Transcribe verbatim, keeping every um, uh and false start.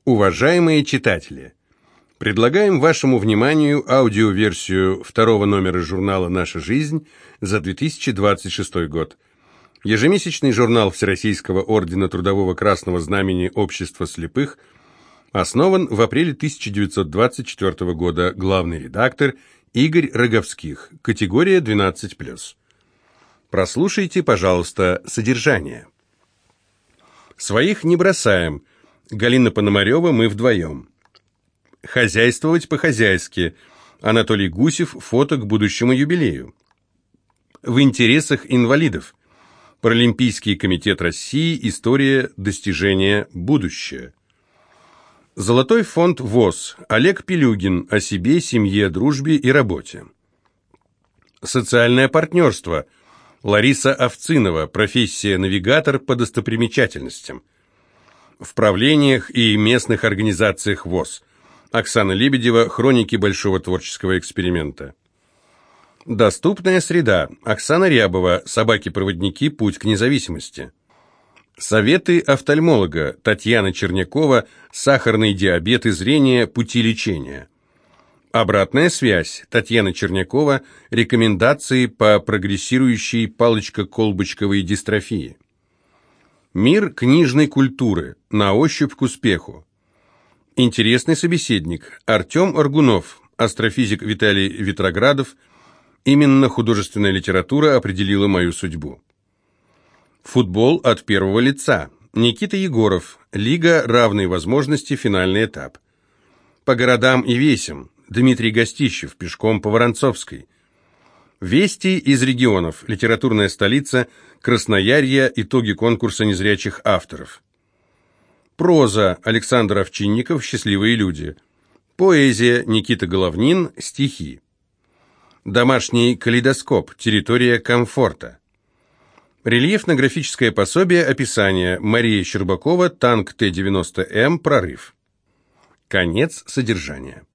Уважаемые читатели, предлагаем вашему вниманию аудиоверсию второго номера журнала «Наша жизнь» за две тысячи двадцать шестой год. Ежемесячный журнал Всероссийского ордена Трудового Красного Знамени Общества слепых основан в апреле тысяча девятьсот двадцать четвёртого года. Главный редактор Игорь Роговских. Категория двенадцать плюс. Прослушайте, пожалуйста, содержание. Своих не бросаем. Галина Пономарева, мы вдвоем. Хозяйствовать по-хозяйски. Анатолий Гусев, фото к будущему юбилею. В интересах инвалидов. Паралимпийский комитет России. История, достижения, будущее. Золотой фонд ВОС. Олег Пилюгин. О себе, семье, дружбе и работе. Социальное партнерство. Лариса Овцинова. Профессия навигатор по достопримечательностям. В правлениях и местных организациях ВОС. Оксана Лебедева. Хроники большого творческого эксперимента. Доступная среда. Оксана Рябова. Собаки-проводники. Путь к независимости. Советы офтальмолога. Татьяна Чернякова. Сахарный диабет и зрение. Пути лечения. Обратная связь. Татьяна Чернякова. Рекомендации по прогрессирующей палочко-колбочковой дистрофии. Мир книжной культуры. На ощупь к успеху. Интересный собеседник. Артем Аргунов. Астрофизик Виталий Витроградов. Именно художественная литература определила мою судьбу. Футбол от первого лица. Никита Егоров. Лига равной возможности. Финальный этап. По городам и весям. Дмитрий Гостищев. Пешком по Воронцовской. Вести из регионов. Литературная столица. Красноярье. Итоги конкурса незрячих авторов. Проза. Александр Овчинников. Счастливые люди. Поэзия. Никита Головнин. Стихи. Домашний калейдоскоп. Территория комфорта. Рельефно-графическое пособие. Описание. Мария Щербакова. Танк Т девяносто М. Прорыв. Конец содержания.